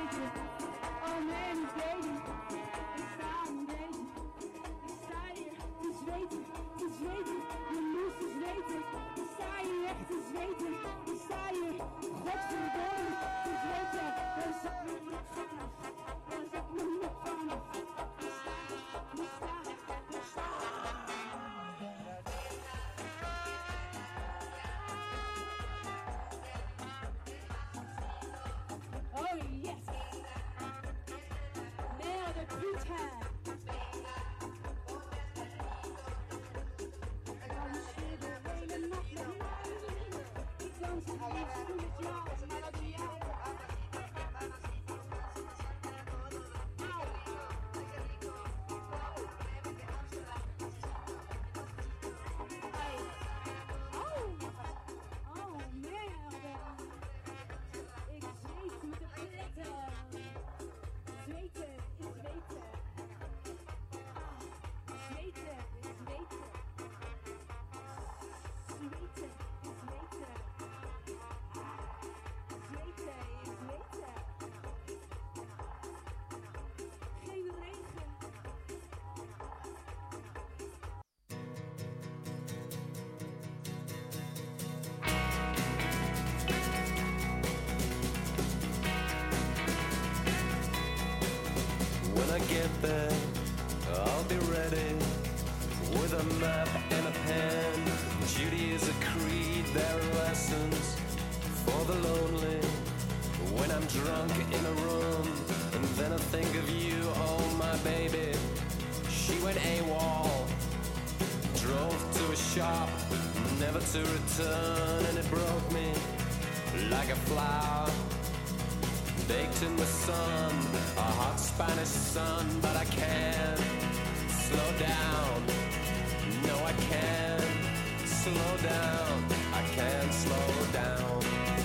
weten. Oh man, baby. Ik sta niet weten. Ik sta hier te zweten, te zweten. Je moest eens weten. Ik sta hier echt te zweten. Ik sta hier, godverdomme, te zweten. Daar zat mijn nek vanaf. Daar zat mijn nek vanaf. Oh yes! Merde putain! Danseer de hele nacht met mij. Ik dans het liefst met jou, maar dat doe jij. Oh merde! Ik zweet met de pletten. Zweten is weten. Zweten is weten. Zweten is weten. Zweten is weten. Geen regen. When I get there, I'll be ready with a map and a pen. Duty is a creed, there are lessons for the lonely. When I'm drunk in a room, and then I think of you, oh my baby. She went AWOL, drove to a shop, never to return, and it broke me like a flower. Baked in the sun, a hot Spanish sun, but I can't slow down. No, I can't slow down. I can't slow down.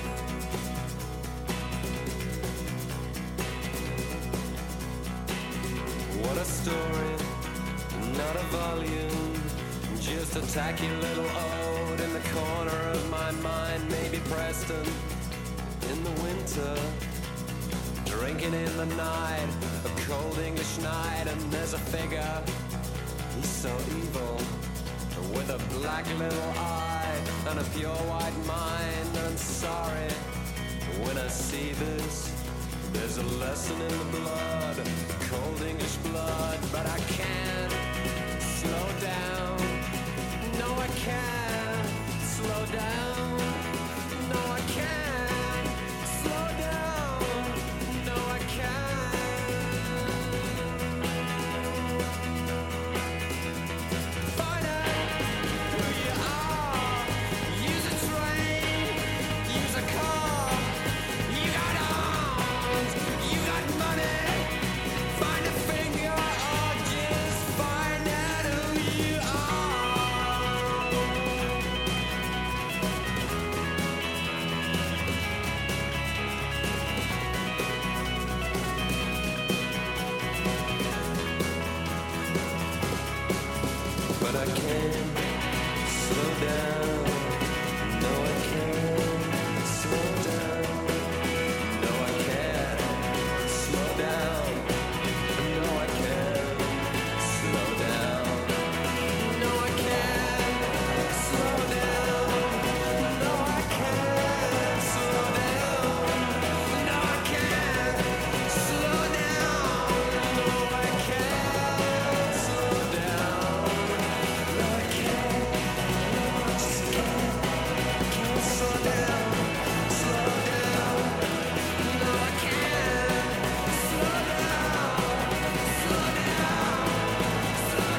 What a story, not a volume, just a tacky little ode in the corner of my mind. Maybe Preston in the winter, drinking in the night, a cold English night, and there's a figure, he's so evil, with a black little eye and a pure white mind. I'm sorry, when I see this, there's a lesson in the blood, cold English blood, but I can't slow down. No, I can't slow down. No, I can't slow down. No, I can't. Find out who you are. Use a train, use a car. You got arms, you got money. Find a finger or just find out who you are. But I can't slow down. No, I can't slow down. No, I can't slow down. No, I can't slow down. No, I can't slow down. No, I can't slow down. No, I can't slow down. No, I can't slow down. No, I can't. No, I just can't slow down. Slow down. No, I can't slow down. Slow down. Slow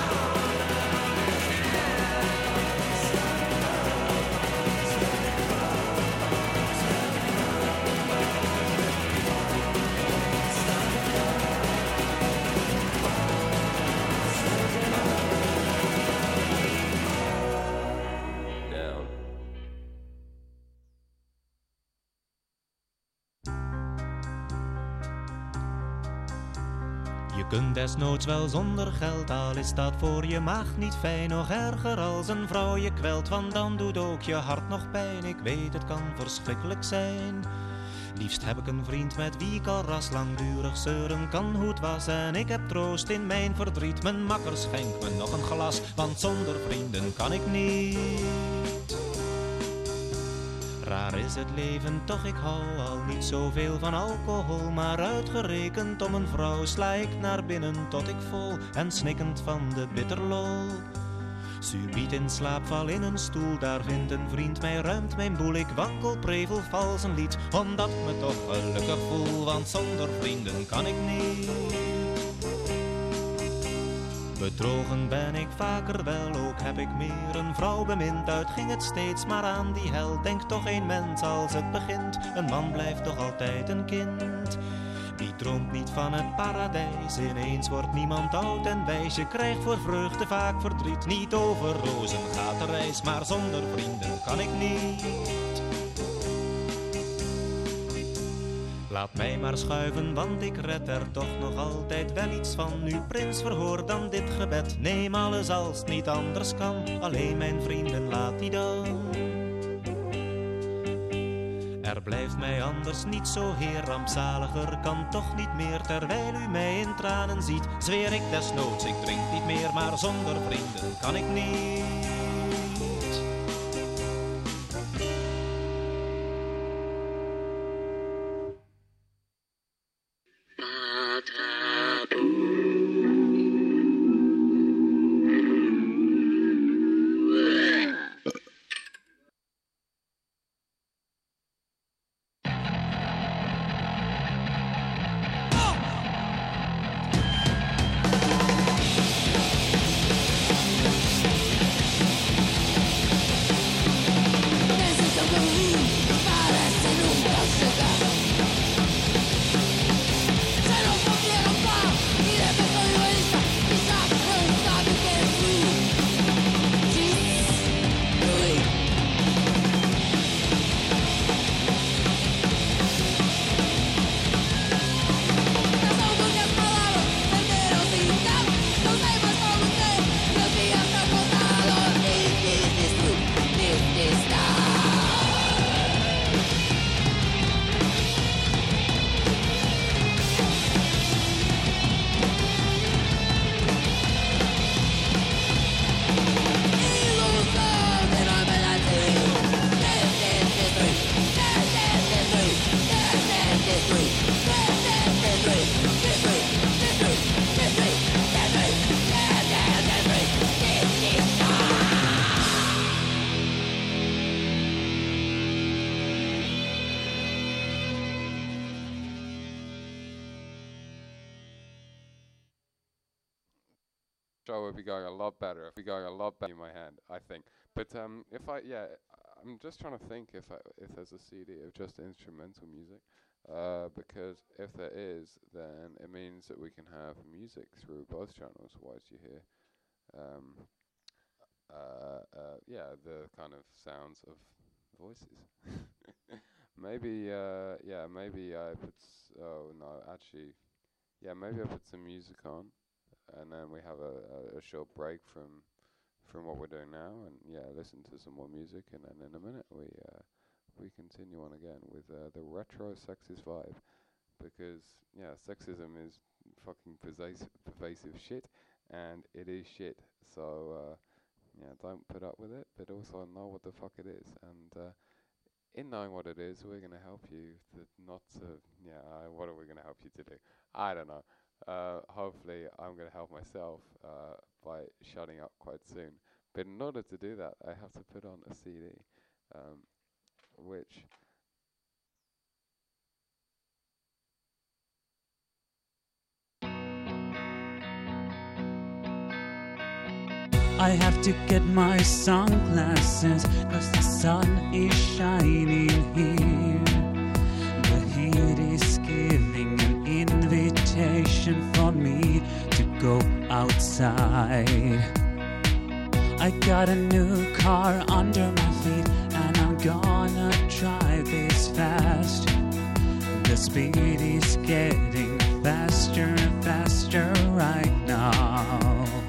down. Je kunt desnoods wel zonder geld, al is dat voor je maag niet fijn. Nog erger als een vrouw je kwelt, want dan doet ook je hart nog pijn. Ik weet, het kan verschrikkelijk zijn. Liefst heb ik een vriend met wie ik al ras langdurig zeuren kan hoe het was. En ik heb troost in mijn verdriet. Mijn makker schenkt me nog een glas, want zonder vrienden kan ik niet. Raar is het leven, toch ik hou al niet zoveel van alcohol. Maar uitgerekend om een vrouw sla ik naar binnen tot ik vol en snikkend van de bitterlol. Subiet in slaap val in een stoel, daar vindt een vriend mij, ruimt mijn boel. Ik wankel, prevel, vals een lied, omdat ik me toch gelukkig voel. Want zonder vrienden kan ik niet. Bedrogen ben ik vaker wel, ook heb ik meer een vrouw bemind. Uit ging het steeds maar aan die hel, denkt toch een mens als het begint. Een man blijft toch altijd een kind. Wie droomt niet van het paradijs? Ineens wordt niemand oud en wijs. Je krijgt voor vreugde vaak verdriet. Niet over rozen gaat de reis, maar zonder vrienden kan ik niet. Laat mij maar schuiven, want ik red er toch nog altijd wel iets van. Nu prins, verhoor dan dit gebed. Neem alles als het niet anders kan. Alleen mijn vrienden laat niet aan. Er blijft mij anders niet zo heer, rampzaliger kan toch niet meer. Terwijl u mij in tranen ziet, zweer ik desnoods, ik drink niet meer. Maar zonder vrienden kan ik niet. Show would be going a lot better. If we going a lot better in my hand, I think. But if I'm just trying to think if there's a CD of just instrumental music, because if there is, then it means that we can have music through both channels. Whilst you hear, the kind of sounds of voices. Maybe I put. Maybe I put some music on. And then we have a short break from what we're doing now, and listen to some more music, and then in a minute we continue on again with the retro sexist vibe, because sexism is fucking pervasive shit, and it is shit. So don't put up with it, but also know what the fuck it is, and in knowing what it is, we're gonna help you what are we gonna help you to do? I don't know. Hopefully I'm going to help myself by shutting up quite soon. But in order to do that, I have to put on a CD, which... I have to get my sunglasses, 'cause the sun is shining here. The heat is giving an invitation for me to go outside. I got a new car under my feet, and I'm gonna drive this fast. The speed is getting faster and faster right now.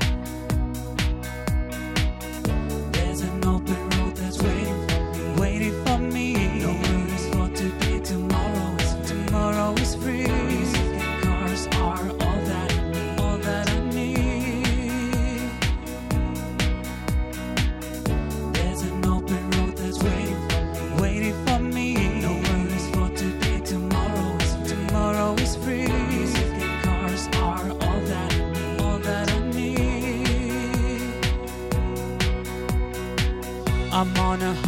There's an open road that's waiting for me. No worries what today, tomorrow is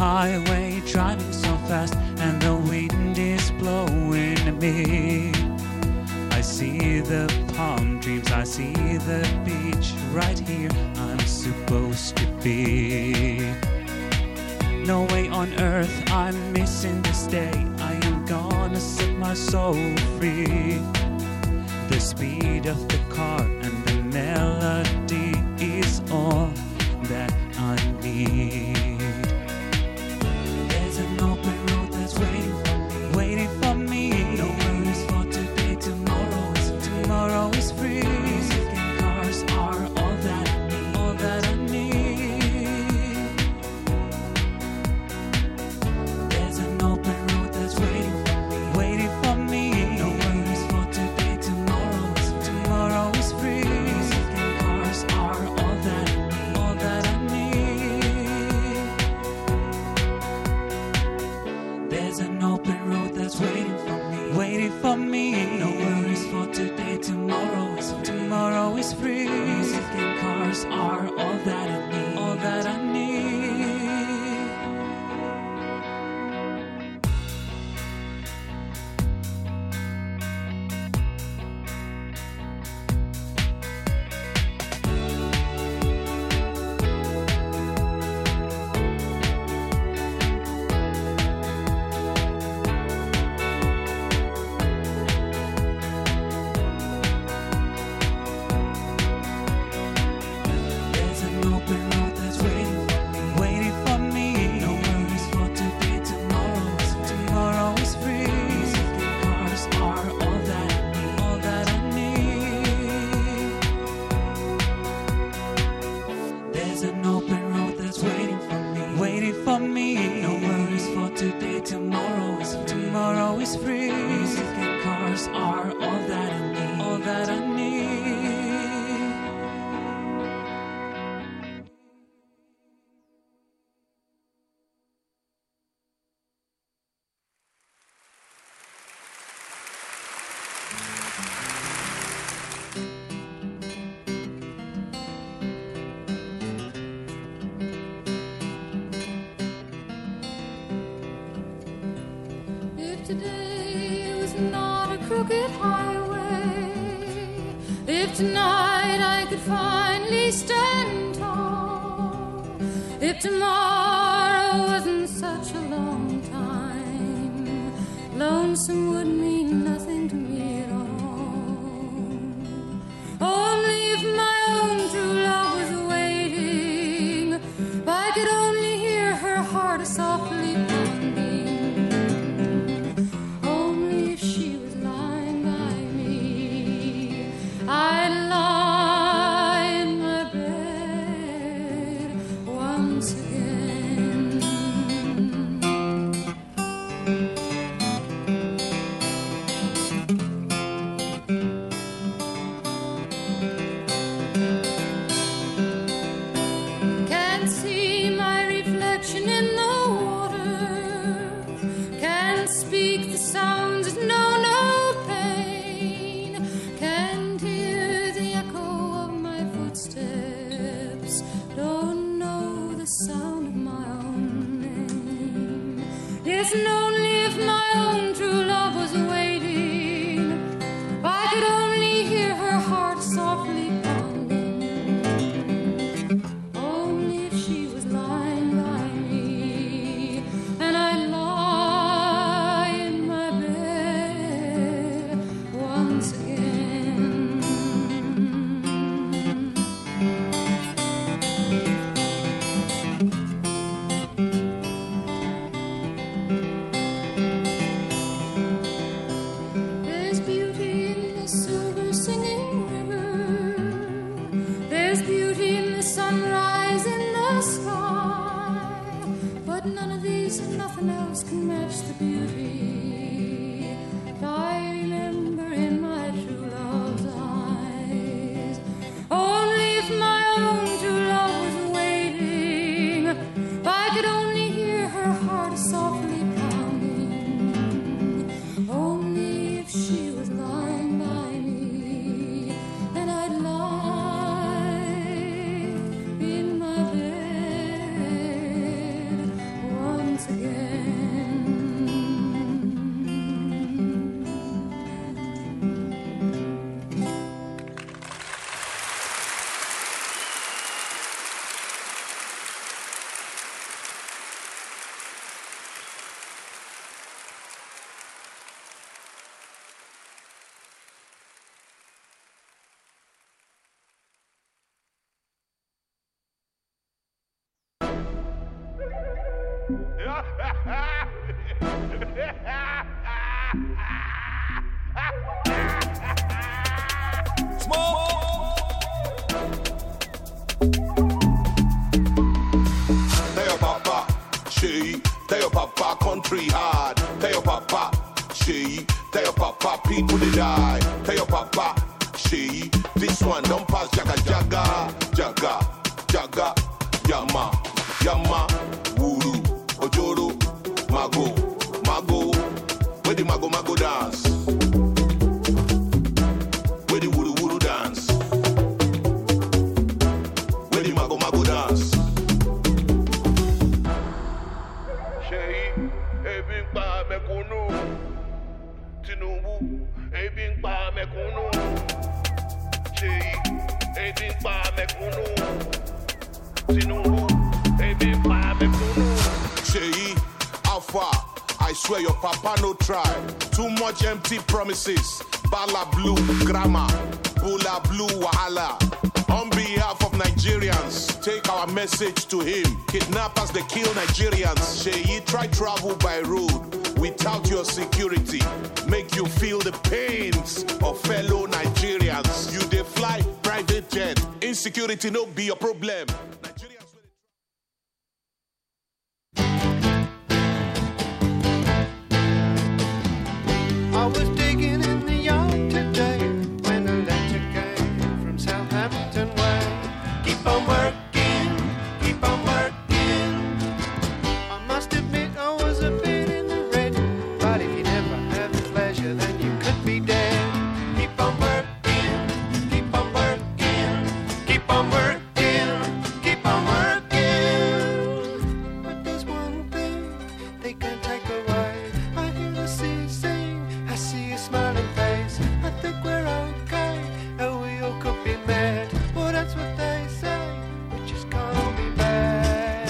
highway, driving so fast, and the wind is blowing me. I see the palm trees, I see the beach, right here I'm supposed to be. No way on earth I'm missing this day, I am gonna set my soul free. The speed of the car and the melody is all that I need. There's an open road that's waiting for me, waiting for me. No worries for today, tomorrow is free. Music and cars are all that I need, all that I need. There's an open road that's waiting for me, waiting for me. No worries for today, tomorrow is free. Music and cars are all that I need, all that I need. There's an open road that's waiting for me, waiting for me. No worries for today, tomorrow is free. Music and cars are all that I need, all that I need. There's an open road that's waiting for me, waiting for me. No worries for today, tomorrow is free. Music and cars are all that I need, all that I need. There's an open road that's waiting for me, waiting for me. No worries for today, tomorrow is free. Music and cars are all that I need, all that I need. If today was not a crooked highway, if tonight I could finally stand tall, if tomorrow wasn't such a long time, lonesome would mean nothing to me at all. Only if my own true love was waiting, if I could only hear her heart softly pounding. Only if she was lying by me, I'd lie in my bed once again. Tell your papa, she. Tell your papa, country hard. Tell your papa, she. Tell your papa, people they die. Tell your papa, she. This one don't pass jaga jaga, jaga, jaga, yama, yama, wuru, ojoro, mago, mago. Where the mago mago dance? Where the wuru wuru dance? Where the mago mago dance? Ṣèyí ebi ń pa mẹ̀kúnnù Tinubu ebi ń pa mẹ̀kúnnù Ṣèyí ebi ń pa mẹ̀kúnnù Tinubu ebi ń pa mẹ̀kúnnù. Sheyi, how far? I swear your papa no try. Too much empty promises. Bala blue grammar, Bula blue wahala. On behalf of Nigerians, take our message to him. Kidnappers they kill Nigerians. Sheyi, try travel by road without your security. Make you feel the pains of fellow Nigerians. You they fly private jet. Insecurity no be your problem. Nigerians. I was digging in the yard today when a letter came from Southampton way. Keep on working, keep on working. I must admit I was a bit in the red, but if you never have pleasure then you could be dead. Keep on working, keep on working, keep on working, keep on working. But there's one thing they can't take away. I hear the sea sing, I see a smiling face. I think we're okay, and we all could be mad. Well, that's what they say, we just can't all be bad.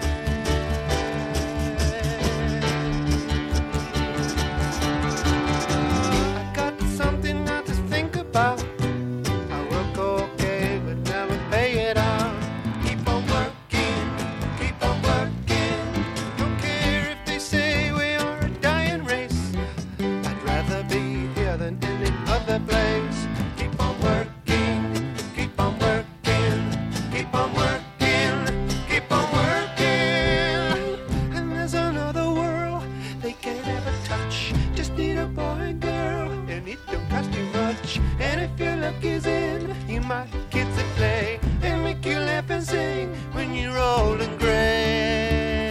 I got something not to think about. I work okay, but never pay it out. Keep on working, keep on working. Don't care if they say we are a dying race. I'd rather be here than any other place. Keep on working, keep on working, keep on working, keep on working. And there's another world they can't ever touch. Just need a boy and girl, and it don't cost you much. And if your luck is in, you might get kids that play and make you laugh and sing when you're old and gray.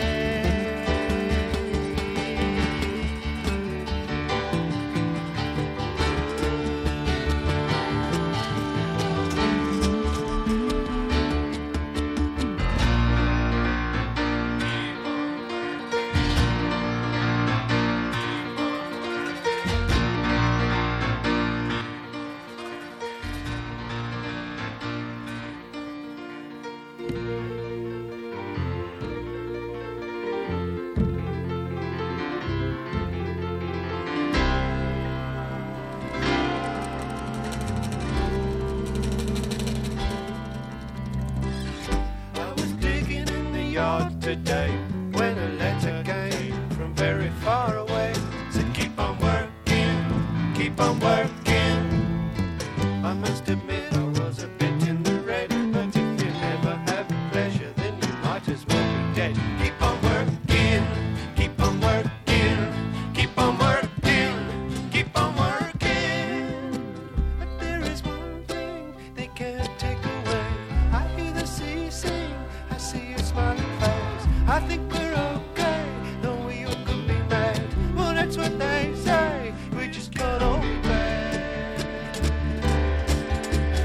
I was digging in the yard today when a letter came from very far away. Said keep on working, keep on working. I must admit I was a bit in the red, but if you never have pleasure then you might as well be dead. Keep on working, keep on working, keep on working, keep on working. But there is one thing they can't take away. I hear the sea sing, I see your smiling face. I think we're okay, though we all could be mad. Well, that's what they say, we just can't all be bad.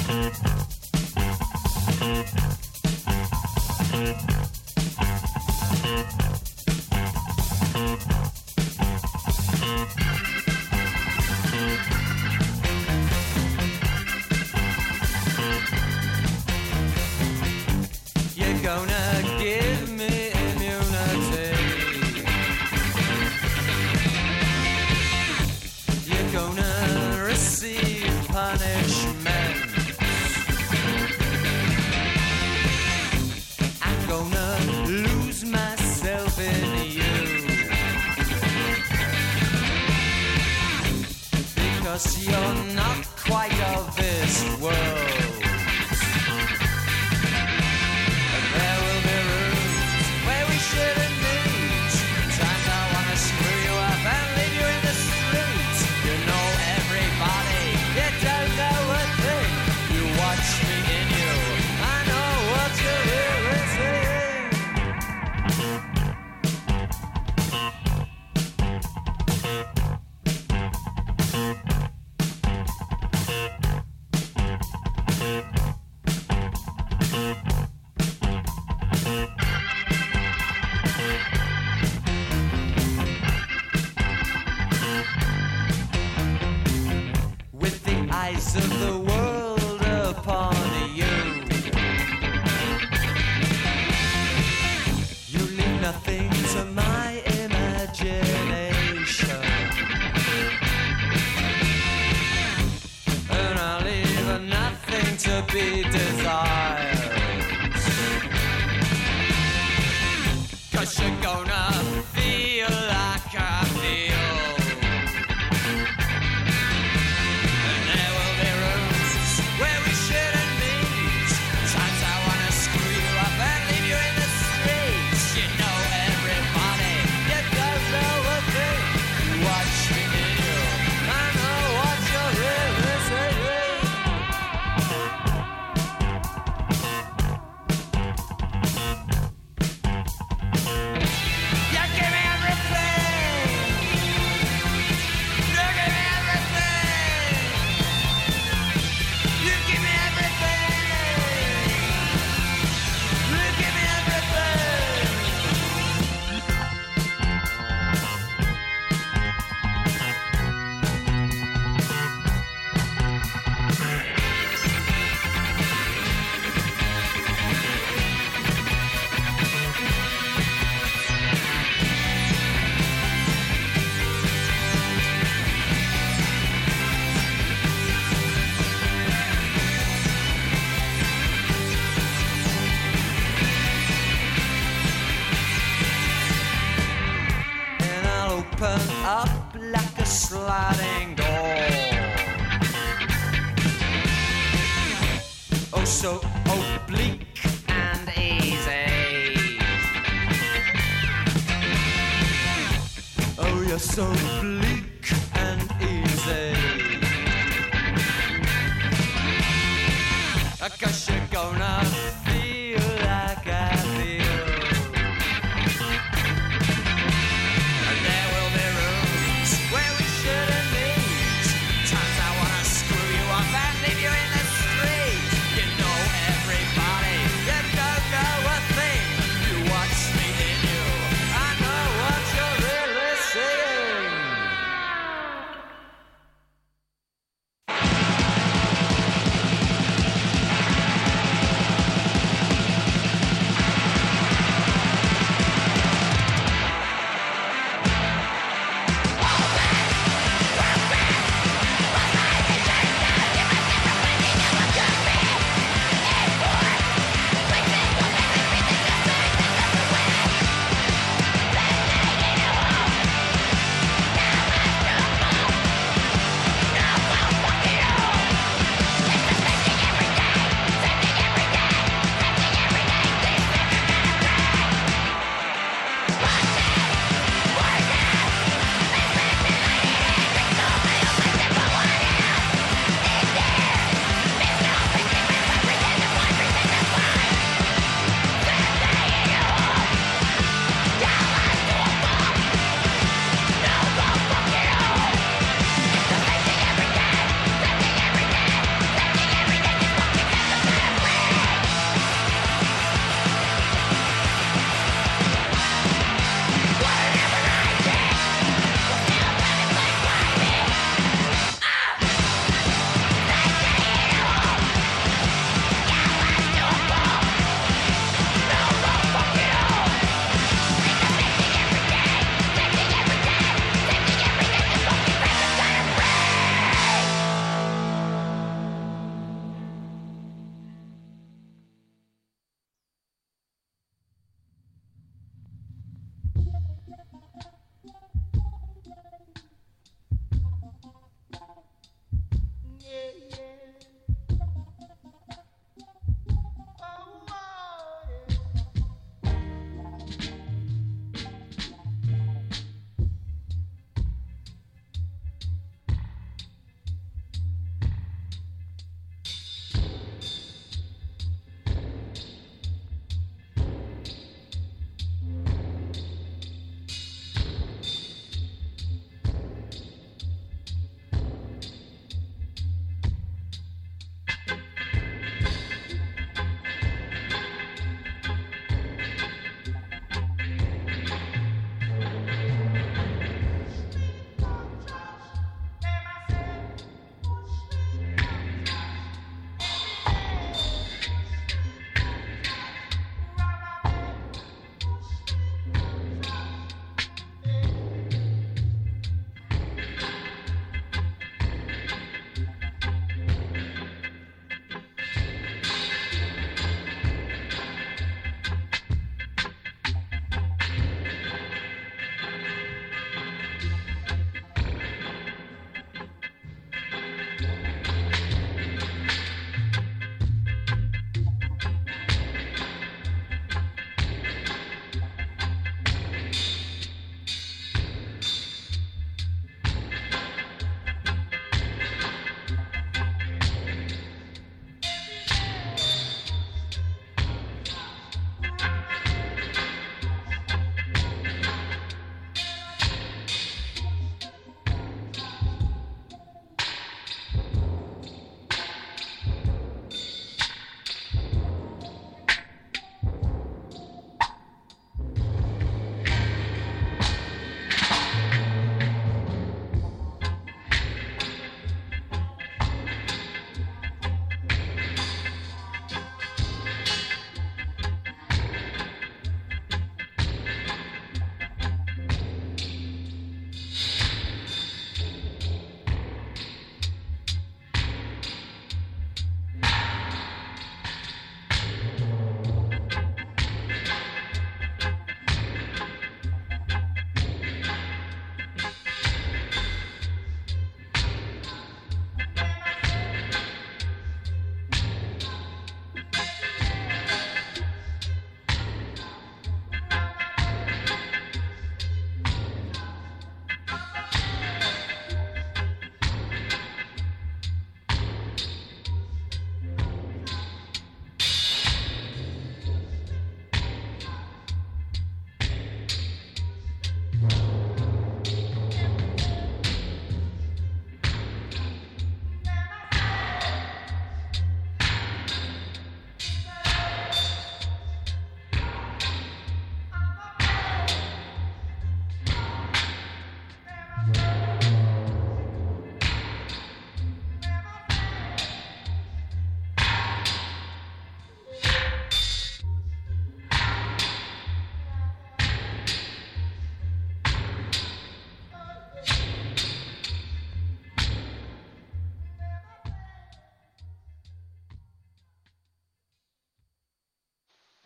You're gonna give me immunity. You're gonna receive punishment. I'm gonna lose myself in you, because you're not quite of this world. There will be rooms where we shouldn't meet. Times I wanna screw you up and leave you in the streets. You know everybody, you don't know a thing. You watch me in you, I know what you're really saying. With the eyes of the world upon you, you leave nothing to my imagination, and I leave nothing to be desired, 'cause you're gonna feel like I feel. And there will be rooms where we shouldn't meet. Times I wanna screw you up and leave you in the streets. You know everybody, you don't know a thing. You watch me in you, I know what you're really saying. You give me everything. You give me everything. You give me everything. You give me everything. And I'll open up like a sliding door. Oh, so oblique and easy. Oh, you're so bleak and easy. 'Cause you're gonna feel like I feel. And there will be rooms where we shouldn't meet. Times I wanna screw you up and leave you in the street. You know everybody, you don't know a thing. You watch me in you, I know what you're really saying.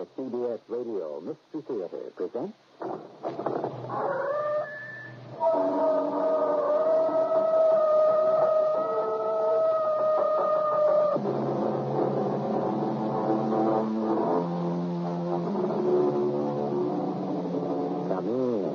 The CBS Radio Mystery Theater presents... Come in.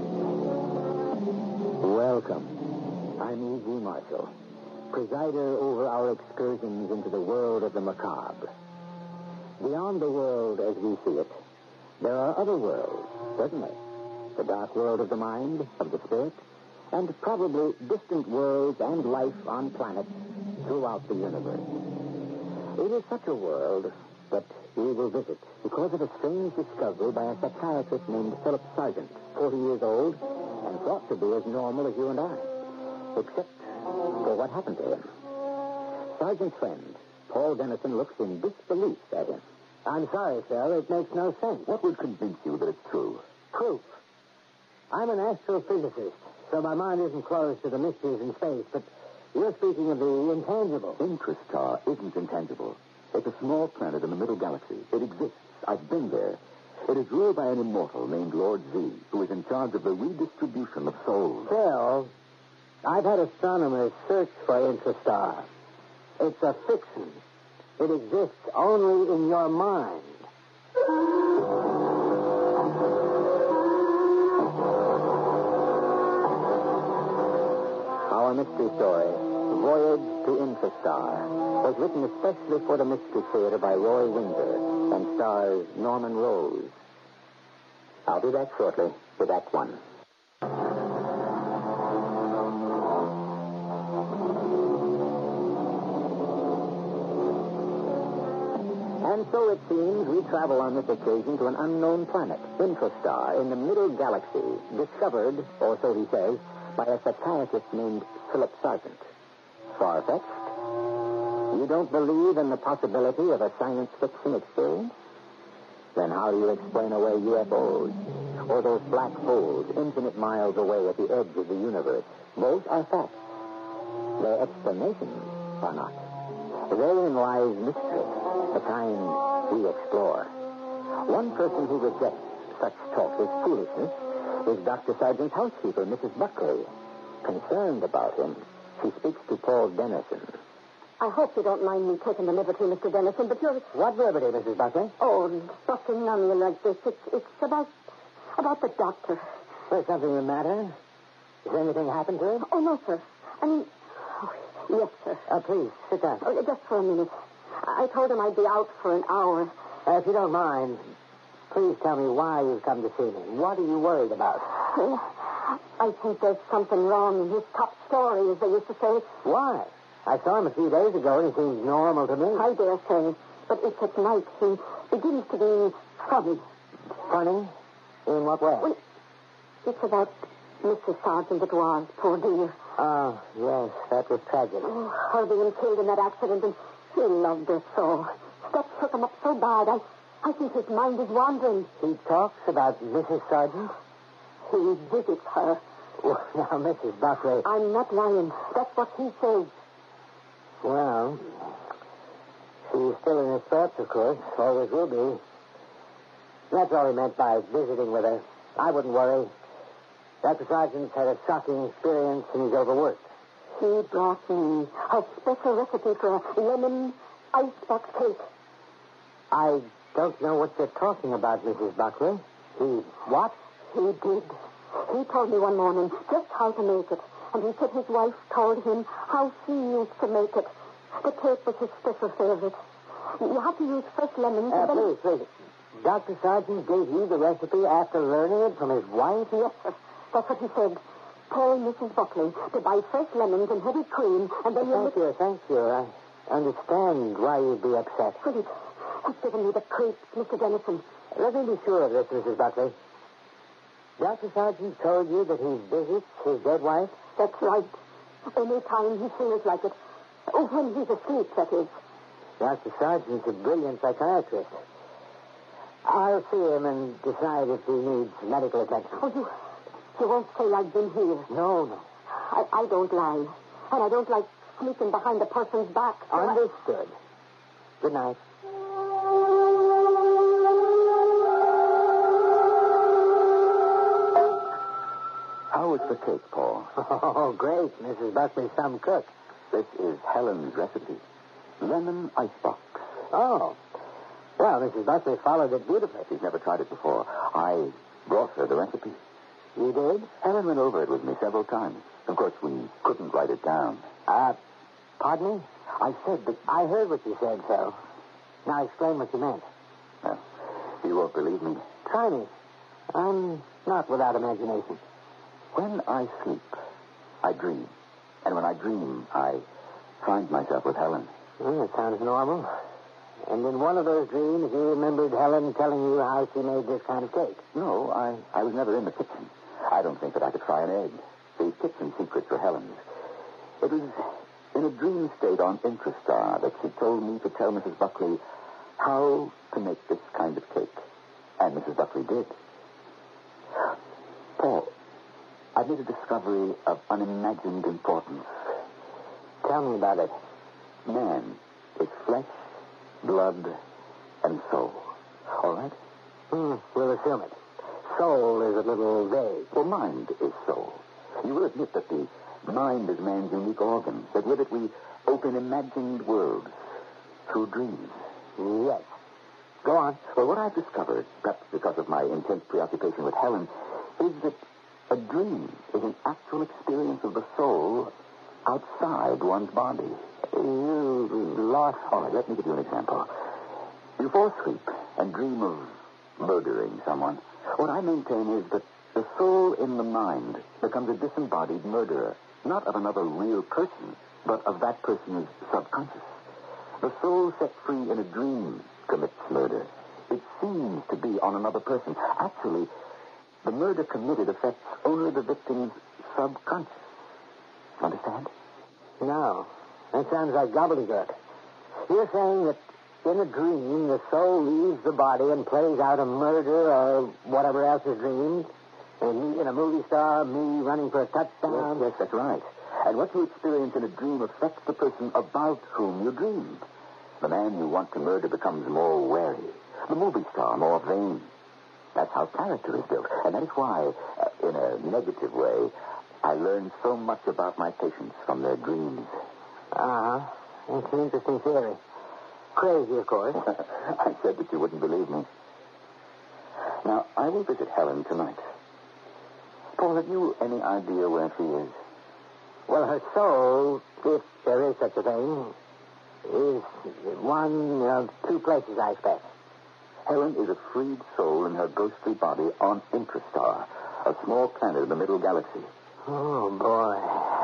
Welcome. I'm E.G. Marshall, presider over our excursions into the world of the macabre. Beyond the world as we see it, there are other worlds, certainly. The dark world of the mind, of the spirit, and probably distant worlds and life on planets throughout the universe. It is such a world that we will visit because of a strange discovery by a psychiatrist named Philip Sargent, 40 years old, and thought to be as normal as you and I, except for what happened to him. Sargent's friend, Paul Dennison, looks in disbelief at him. I'm sorry, Phil. It makes no sense. What would convince you that it's true? Proof. I'm an astrophysicist, so my mind isn't closed to the mysteries in space, but you're speaking of the intangible. Intrastar isn't intangible. It's a small planet in the middle galaxy. It exists. I've been there. It is ruled by an immortal named Lord Z, who is in charge of the redistribution of souls. Phil, I've had astronomers search for Intrastar. It's a fiction. It exists only in your mind. Our mystery story, Voyage to Intrastar, was written especially for the Mystery Theater by Roy Windsor and stars Norman Rose. I'll be back shortly with Act One. And so it seems we travel on this occasion to an unknown planet, Intrastar, in the middle galaxy, discovered, or so he says, by a psychiatrist named Philip Sargent. Far-fetched? You don't believe in the possibility of a science fiction experience? Then how do you explain away UFOs? Or those black holes infinite miles away at the edge of the universe? Both are facts. Their explanations are not. Therein lies mystery, the kind we explore. One person who rejects such talk as foolishness is Dr. Sargent's housekeeper, Mrs. Buckley. Concerned about him, she speaks to Paul Dennison. I hope you don't mind me taking the liberty, Mr. Dennison, but you're... What liberty, Mrs. Buckley? Oh, fucking on you like this. It's about the doctor. There's something the matter? Has anything happened to him? Oh, no, sir. I mean... Oh, yes, sir. Please, sit down. Oh, just for a minute. I told him I'd be out for an hour. If you don't mind, please tell me why you've come to see me. What are you worried about? Well, I think there's something wrong in his top story, as they used to say. Why? I saw him a few days ago, and he seems normal to me. I dare say. But it's at night. He begins to be funny. Funny? In what way? Well, it's about Mrs. Sargent it was, poor dear. Oh, yes, that was tragic. Oh, her being killed in that accident, and he loved her so. That shook him up so bad, I think his mind is wandering. He talks about Mrs. Sargent? He visits her. Well, now, Mrs. Buckley... I'm not lying. That's what he says. Well, she's still in his thoughts, of course. Always will be. That's all he meant by visiting with her. I wouldn't worry. Dr. Sargent's had a shocking experience, and he's overworked. He brought me a special recipe for a lemon icebox cake. I don't know what you're talking about, Mrs. Buckley. He what? He did. He told me one morning just how to make it. And he said his wife told him how she used to make it. The cake was his special favorite. You have to use fresh lemons. Please. Dr. Sargent gave you the recipe after learning it from his wife? Yes, sir. That's what he said. Tell Mrs. Buckley to buy fresh lemons and heavy cream, and then Thank you. I understand why you'd be upset. Well, he's given me the creeps, Mr. Dennison. Let me be sure of this, Mrs. Buckley. Dr. Sargent told you that he visits his dead wife? That's right. Any time he feels like it. When he's asleep, that is. Dr. Sargent's a brilliant psychiatrist. I'll see him and decide if he needs medical attention. Oh, you won't say I've been here. No. I don't lie. And I don't like sneaking behind a person's back. So Understood. Good night. How is the cake, Paul? Oh, great. Mrs. Buckley's some cook. This is Helen's recipe. Lemon icebox. Oh. Well, Mrs. Buckley followed it beautifully. She's never tried it before. I brought her the recipe. You did? Helen went over it with me several times. Of course, we couldn't write it down. Pardon me? I said that... I heard what you said, Phil. Now explain what you meant. Well, you won't believe me. Try me. I'm not without imagination. When I sleep, I dream. And when I dream, I find myself with Helen. That sounds normal. And in one of those dreams, you remembered Helen telling you how she made this kind of cake. No, I was never in the kitchen. I don't think that I could fry an egg. The kitchen secrets were Helen's. It was in a dream state on Intrastar that she told me to tell Mrs. Buckley how to make this kind of cake. And Mrs. Buckley did. Paul, I made a discovery of unimagined importance. Tell me about it. Man is flesh, blood, and soul. All right? We'll assume it. Soul is a little vague. Well, mind is soul. You will admit that the mind is man's unique organ, that with it we open imagined worlds through dreams. Yes. Go on. Well, what I've discovered, perhaps because of my intense preoccupation with Helen, is that a dream is an actual experience of the soul outside one's body. You lost... All right, let me give you an example. You fall asleep and dream of murdering someone. What I maintain is that the soul in the mind becomes a disembodied murderer, not of another real person, but of that person's subconscious. The soul set free in a dream commits murder. It seems to be on another person. Actually, the murder committed affects only the victim's subconscious. Understand? No. That sounds like gobbledygook. You're saying that in a dream, the soul leaves the body and plays out a murder or whatever else is dreamed? And me in a movie star, me running for a touchdown? Yes, that's right. And what you experience in a dream affects the person about whom you dreamed. The man you want to murder becomes more wary. The movie star more vain. That's how character is built. And that is why, in a negative way, I learn so much about my patients from their dreams. That's an interesting theory. Crazy, of course. I said that you wouldn't believe me. Now, I will visit Helen tonight. Paul, have you any idea where she is? Well, her soul, if there is such a thing, is one of two places, I expect. Helen is a freed soul in her ghostly body on Intrastar, a small planet in the middle galaxy. Oh, boy.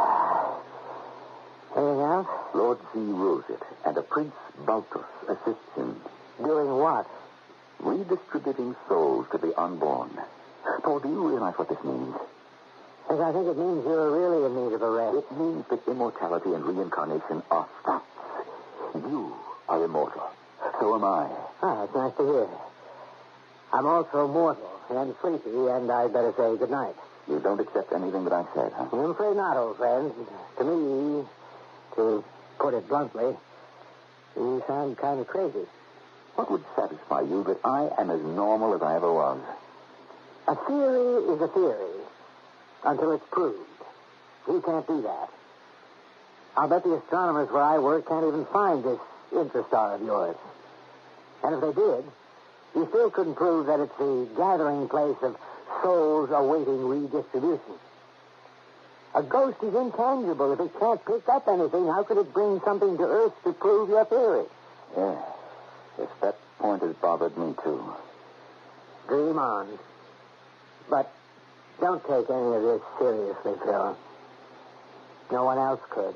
Anything else? Lord Z rules it, and a Prince Baltus assists him. Doing what? Redistributing souls to the unborn. Paul, do you realize what this means? Yes, I think it means you're really in need of a rest. It means that immortality and reincarnation are facts. You are immortal. So am I. That's nice to hear. I'm also mortal and sleepy, and I'd better say good night. You don't accept anything that I said, huh? I'm afraid not, old friend. To me, to put it bluntly, you sound kind of crazy. What would satisfy you that I am as normal as I ever was? A theory is a theory until it's proved. You can't do that. I'll bet the astronomers where I work can't even find this Intrastar of yours. And if they did, you still couldn't prove that it's the gathering place of souls awaiting redistribution. A ghost is intangible. If it can't pick up anything, how could it bring something to Earth to prove your theory? Yeah. Yes, that point has bothered me, too. Dream on. But don't take any of this seriously, Phil. No one else could.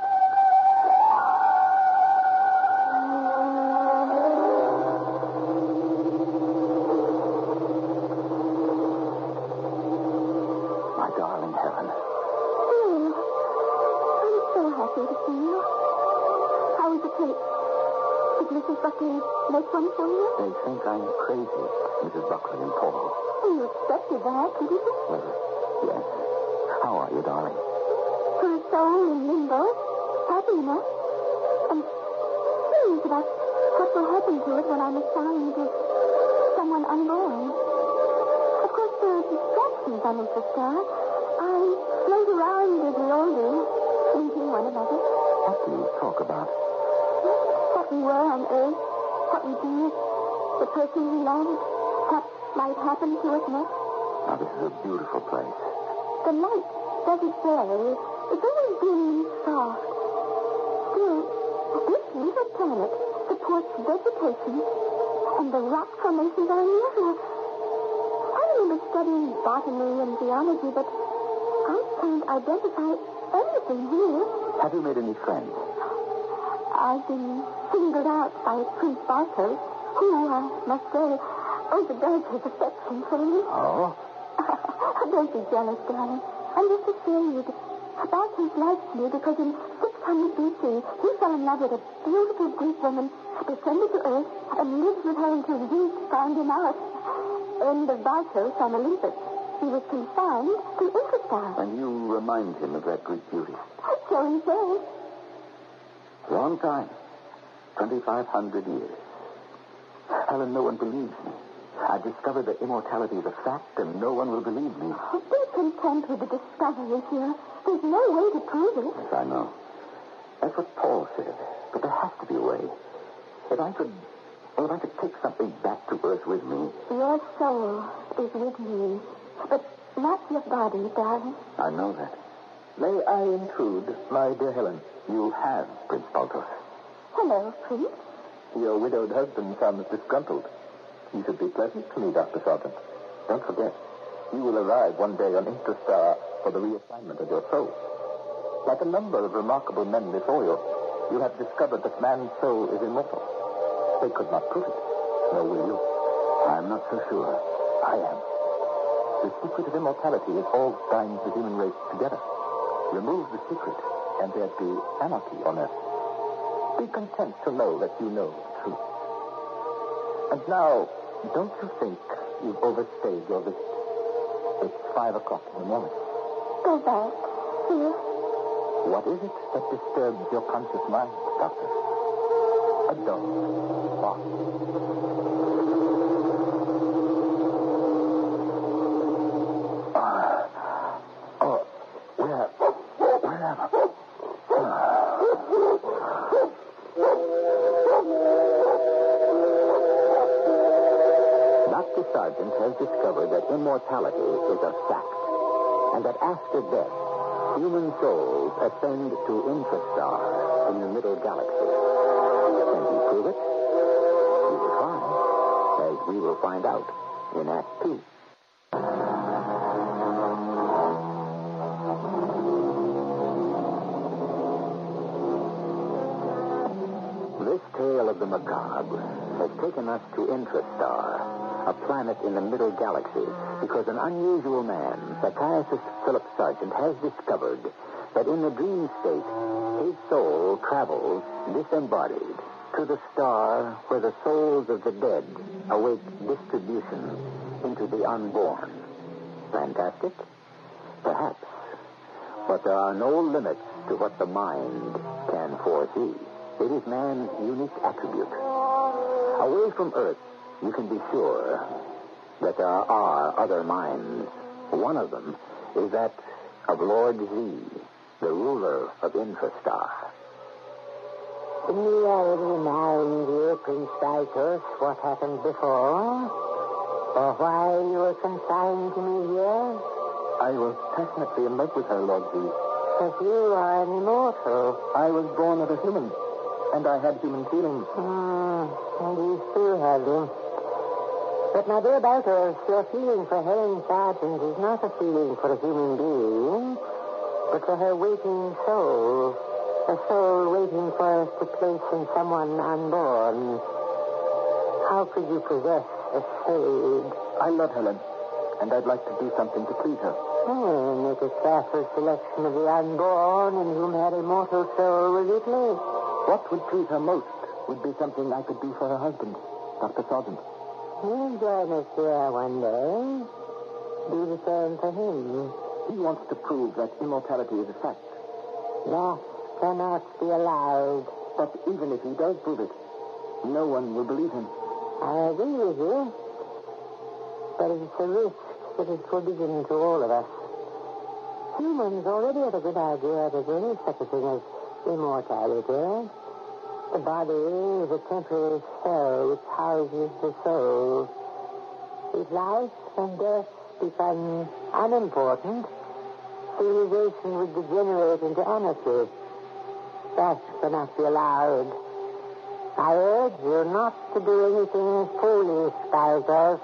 My darling Helen. Phil, I'm so happy to see you. How is the cake? Did Mrs. Buckley make one for you? They think I'm crazy, Mrs. Buckley and Paul. You expected that, didn't you? Well, yes. How are you, darling? For a soul in limbo, happy enough. And serious about what will happen to it when I'm assigned to someone unborn. Of course, there are distractions on Intrastar. I float around as we all do, meeting one another. What do you talk about? What we were on Earth, what we do, the person we loved, what might happen to us next. Now, this is a beautiful place. The light doesn't vary. It's always dim and soft. Still, this little planet supports vegetation, and the rock formations are unusual. I remember studying botany and geology, but I can't identify anything here. Have you made any friends? I've been singled out by Prince Bartos, who, I must say, overdoes his affection for me. Oh? Don't be jealous, darling. I'm just afraid. Bartos likes me because in 600 BC, he fell in love with a beautiful Greek woman, descended to Earth, and lived with her until Zeus found him out. End of Bartos on Olympus. He was confined to Infrastar. And you remind him of that Greek beauty. So he says. Long time. 2,500 years. Helen, no one believes me. I've discovered that immortality is a fact, and no one will believe me. Oh, be content with the discovery here. There's no way to prove it. Yes, I know. That's what Paul said. But there has to be a way. If I could take something back to Earth with me. Your soul is with me, but not your body, darling. I know that. May I intrude, my dear Helen? You have, Prince Baltos. Hello, Prince. Your widowed husband sounds disgruntled. He should be pleasant to me, Dr. Sergeant. Don't forget, you will arrive one day on Infrastar for the reassignment of your soul. Like a number of remarkable men before you, you have discovered that man's soul is immortal. They could not prove it. Nor will you. I'm not so sure. I am. The secret of immortality is all binds the human race together. Remove the secret, and there'd be anarchy on Earth. Be content to know that you know the truth. And now, don't you think you've overstayed your visit? It's 5 o'clock in the morning. Go back. Here. What is it that disturbs your conscious mind, Doctor? A dull thought. Where am I? Dr. Sargent has discovered that immortality is a fact, and that after death, human souls ascend to Infrastar in the middle galaxy. Can he prove it? He will try, as we will find out in Act 2. This tale of the macabre has taken us to Infrastar, a planet in the middle galaxy, because an unusual man, psychiatrist Philip Sargent, has discovered that in the dream state, his soul travels disembodied to the star where the souls of the dead await distribution into the unborn. Fantastic? Perhaps. But there are no limits to what the mind can foresee. It is man's unique attribute. Away from Earth, you can be sure that there are other minds. One of them is that of Lord Z, the ruler of Infrastar. May I remind you, Prince Baltos, what happened before? Or why you were consigned to me here? I was passionately in love with her, Lord Z. But you are an immortal. I was born of a human, and I had human feelings. And you still have them. But, my dear Baltos, your feeling for Helen Sargent is not a feeling for a human being, but for her waiting soul. A soul waiting for us to place in someone unborn. How could you possess a shade? I love Helen, and I'd like to do something to please her. Make a careful selection of the unborn in whom her immortal soul will be placed. What would please her most would be something I could do for her husband, Dr. Sargent. He'll join us here one day. Do the same for him. He wants to prove that immortality is a fact. That cannot be allowed. But even if he does prove it, no one will believe him. I agree with you. But it's a risk that is forbidden to all of us. Humans already have a good idea that there is such a thing as immortality. The body is a temporary shell which houses the soul. If life and death become unimportant, civilization would degenerate into anarchy. That cannot be allowed. I urge you not to do anything foolish, Baldos.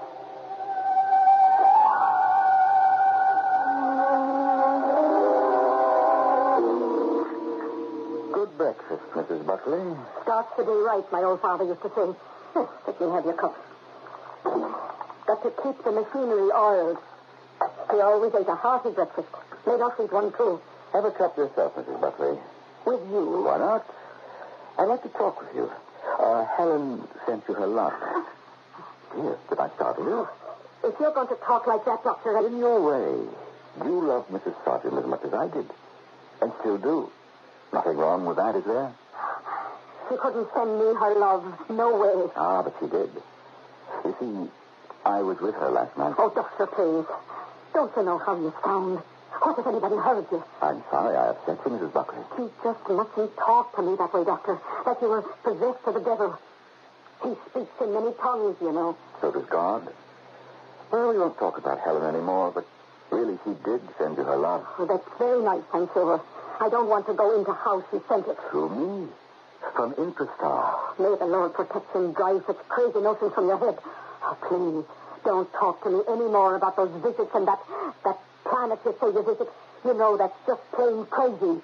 Good breakfast, Mrs. Buckley. Starts the day right, my old father used to say. Let me have your cup. Got to keep the machinery oiled. He always ate a hearty breakfast. Made us eat one, too. Have a cup yourself, Mrs. Buckley. With you? Why not? I'd like to talk with you. Helen sent you her love. Dear, did I startle you? If you're going to talk like that, Doctor... In your way. You love Mrs. Sargent as much as I did. And still do. Nothing wrong with that, is there? She couldn't send me her love. No way. Ah, but she did. You see, I was with her last night. Oh, Doctor, please. Don't you know how you sound? What if anybody heard you? I'm sorry I upset you, Mrs. Buckley. You just mustn't talk to me that way, Doctor. Like you were possessed of the devil. He speaks in many tongues, you know. So does God. Well, we won't talk about Helen anymore, but really she did send you her love. Oh, that's very nice, I'm sure. I don't want to go into how she sent it. Through me. From Intrastar. May the Lord protect you and drive such crazy notions from your head. Oh, please, don't talk to me any more about those visits and that planet you say you visit. You know, that's just plain crazy.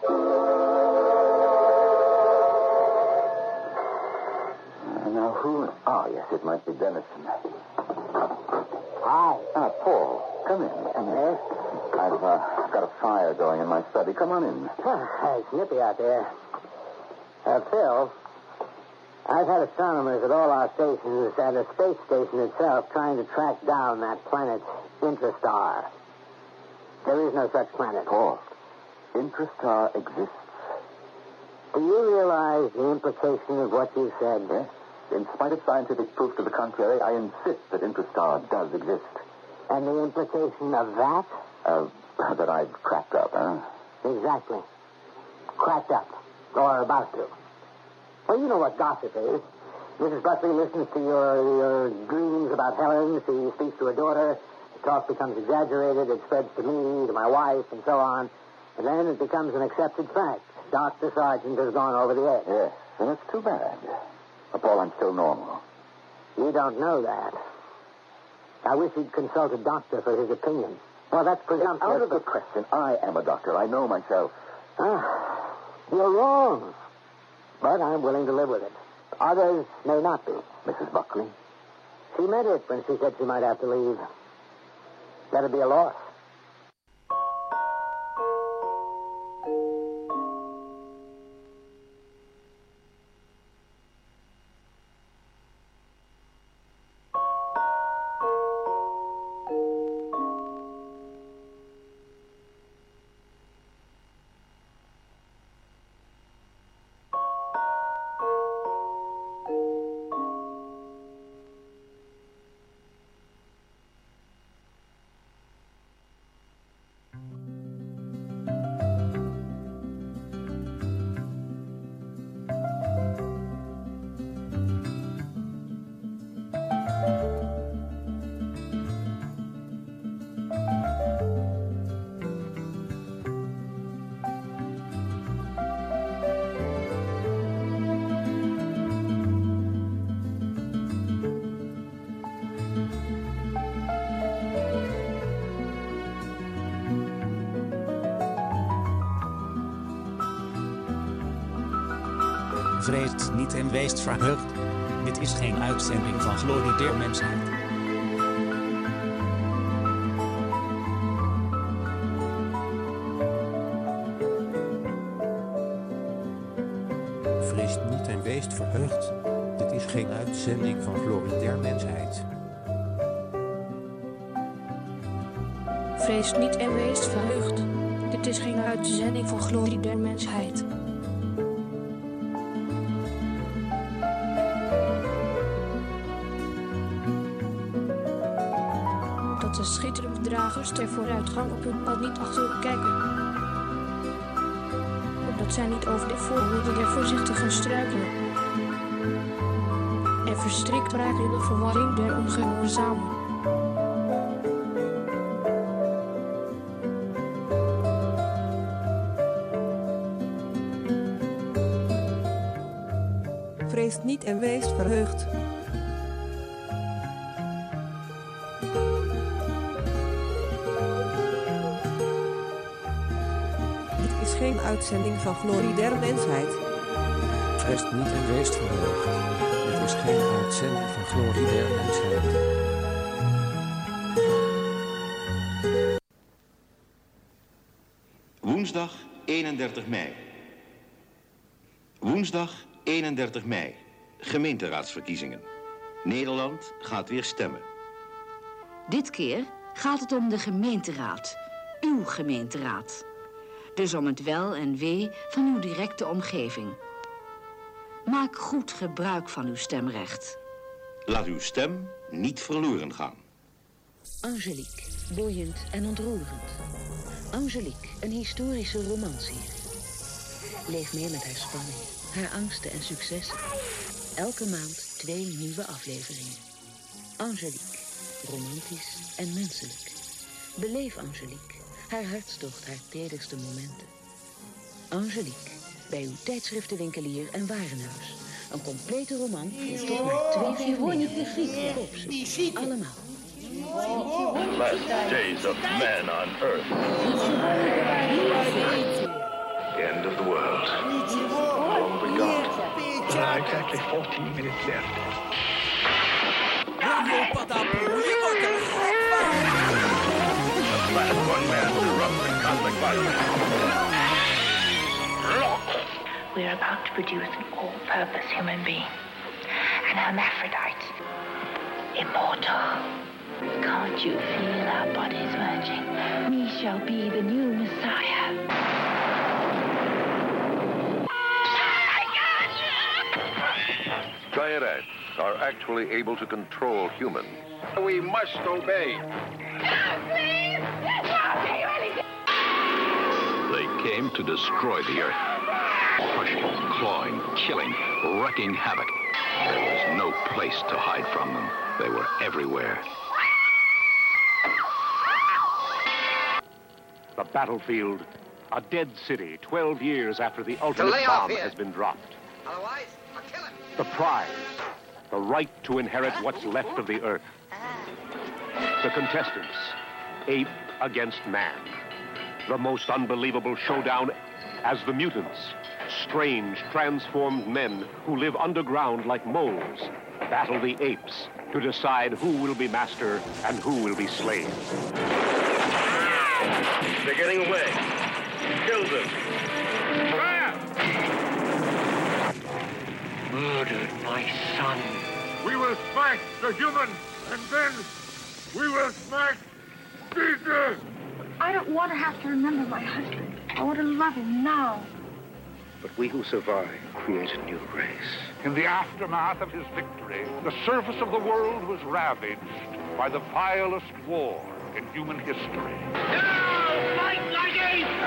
Now, who... yes, it might be Dennison. Hi. Paul, come in. Yes? I've got a fire going in my study. Come on in. It's nippy out there. Phil, I've had astronomers at all our stations and the space station itself trying to track down that planet, Intrastar. There is no such planet. Paul, Intrastar exists. Do you realize the implication of what you said? Yes. In spite of scientific proof to the contrary, I insist that Intrastar does exist. And the implication of that? That I've cracked up, huh? Exactly. Cracked up. Or about to. Well, you know what gossip is. Mrs. Buckley listens to your dreams about Helen. She speaks to her daughter. The talk becomes exaggerated. It spreads to me, to my wife, and so on. And then it becomes an accepted fact. Dr. Sargent has gone over the edge. Yes, and it's too bad. Paul, I'm still normal. You don't know that. I wish you'd consult a doctor for his opinion. Well, that's presumptuous. Out of the question. I am a doctor. I know myself. You're wrong. But I'm willing to live with it. Others may not be. Mrs. Buckley? She meant it when she said she might have to leave. That'd be a loss. Vreest niet en weest verheugd. Dit is geen uitzending van Glorie der Mensheid. Vreest niet en weest verheugd. Dit is geen uitzending van Glorie der Mensheid. Vreest niet en weest verheugd. Dit is geen uitzending van Glorie der Mensheid. dat de schitterende dragers ter vooruitgang op hun pad niet achterom kijken. Opdat zij niet over de voorhoede der voorzichtigen struikelen. En verstrikt raken in de verwarring der ongehoorzamen. Vreest niet en weest verheugd. Dit is geen uitzending van Glorie der Mensheid. Vreest niet en weest verheugd. Dit is geen uitzending van Glorie der Mensheid. Woensdag 31 mei. Woensdag 31 mei. Gemeenteraadsverkiezingen. Nederland gaat weer stemmen. Dit keer gaat het om de gemeenteraad. Uw gemeenteraad. Dus om het wel en wee van uw directe omgeving. Maak goed gebruik van uw stemrecht. Laat uw stem niet verloren gaan. Angelique, boeiend en ontroerend. Angelique, een historische romanserie. Leef mee met haar spanning, haar angsten en successen. Elke maand 2 nieuwe afleveringen. Angelique, romantisch en menselijk. Beleef Angelique, haar hartstocht, haar tederste momenten. Angelique, bij uw tijdschriftenwinkelier en warenhuis. Een complete roman voor tot maar 2,94. Koop ze. Allemaal. Last days of man on earth. End of the world. Long begun. Exactly 14 minutes left. The last one man to erupt in cosmic violence. We're about to produce an all-purpose human being. An hermaphrodite. Immortal. Can't you feel our bodies merging? We shall be the new Messiah. Giant ants are actually able to control humans. We must obey. They came to destroy the earth. Crushing, clawing, killing, wreaking havoc. There was no place to hide from them. They were everywhere. The battlefield, a dead city 12 years after the ultimate bomb has been dropped. Otherwise, I'll kill him. The prize, the right to inherit what's left of the earth. The contestants, ape against man. The most unbelievable showdown as the mutants, strange, transformed men who live underground like moles, battle the apes to decide who will be master and who will be slave. They're getting away. Kill them. Murdered my son. We will smash the human, and then we will smash Caesar. I don't want to have to remember my husband. I want to love him now. But we who survive create a new race. In the aftermath of his victory, the surface of the world was ravaged by the vilest war in human history. Fight like apes!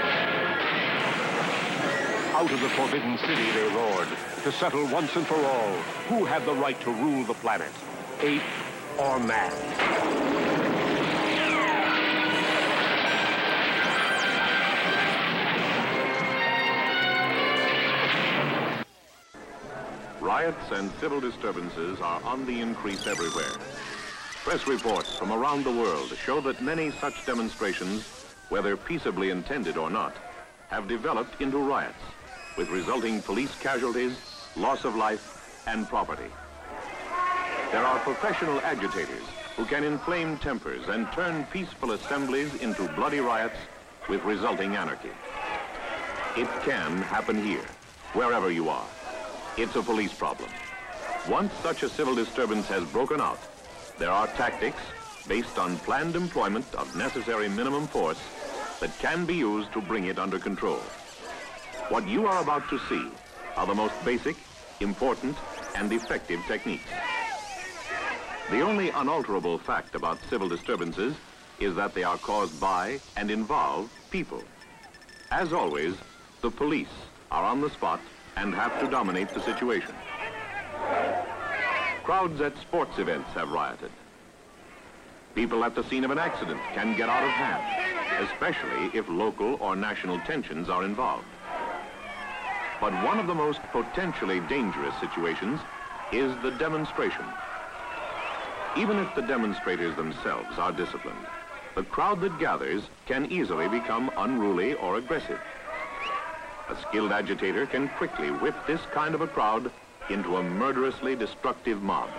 Out of the forbidden city they roared, to settle once and for all who had the right to rule the planet, ape or man. Riots and civil disturbances are on the increase everywhere. Press reports from around the world show that many such demonstrations, whether peaceably intended or not, have developed into riots, with resulting police casualties, loss of life, and property. There are professional agitators who can inflame tempers and turn peaceful assemblies into bloody riots with resulting anarchy. It can happen here, wherever you are. It's a police problem. Once such a civil disturbance has broken out, there are tactics based on planned employment of necessary minimum force that can be used to bring it under control. What you are about to see are the most basic, important, and effective techniques. The only unalterable fact about civil disturbances is that they are caused by and involve people. As always, the police are on the spot and have to dominate the situation. Crowds at sports events have rioted. People at the scene of an accident can get out of hand, especially if local or national tensions are involved. But one of the most potentially dangerous situations is the demonstration. Even if the demonstrators themselves are disciplined, the crowd that gathers can easily become unruly or aggressive. A skilled agitator can quickly whip this kind of a crowd into a murderously destructive mob.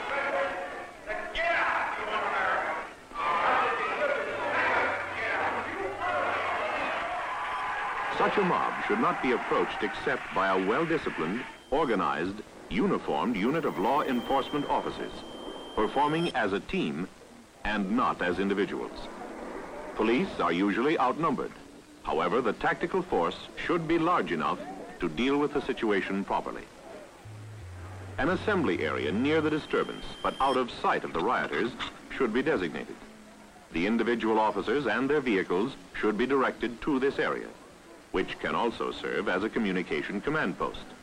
Such a mob should not be approached except by a well-disciplined, organized, uniformed unit of law enforcement officers, performing as a team and not as individuals. Police are usually outnumbered. However, the tactical force should be large enough to deal with the situation properly. An assembly area near the disturbance, but out of sight of the rioters, should be designated. The individual officers and their vehicles should be directed to this area, which can also serve as a communication command post.